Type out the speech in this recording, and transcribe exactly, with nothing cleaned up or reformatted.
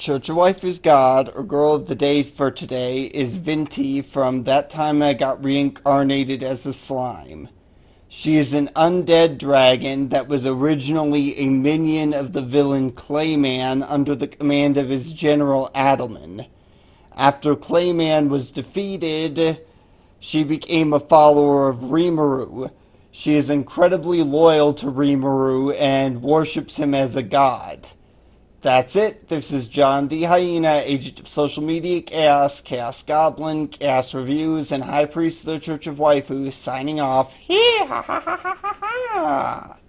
Church of Waifu's god, or girl of the day for today, is Vinti from That Time I Got Reincarnated as a Slime. She is an undead dragon that was originally a minion of the villain Clayman under the command of his general Adelman. After Clayman was defeated, she became a follower of Rimuru. She is incredibly loyal to Rimuru and worships him as a god. That's it. This is John D. Hyena, agent of social media chaos, Chaos Goblin, Chaos Reviews, and High Priest of the Church of Waifu, signing off. Hee ha ha ha ha ha ha!